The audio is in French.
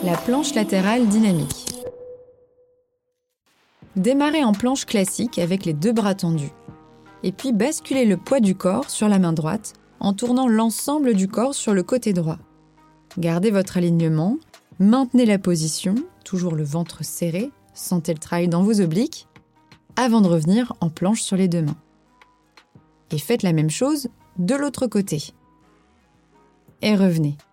La planche latérale dynamique. Démarrez en planche classique avec les 2 bras tendus. Et puis basculez le poids du corps sur la main droite en tournant l'ensemble du corps sur le côté droit. Gardez votre alignement, maintenez la position, toujours le ventre serré, sentez le travail dans vos obliques, avant de revenir en planche sur les 2 mains. Et faites la même chose de l'autre côté. Et revenez.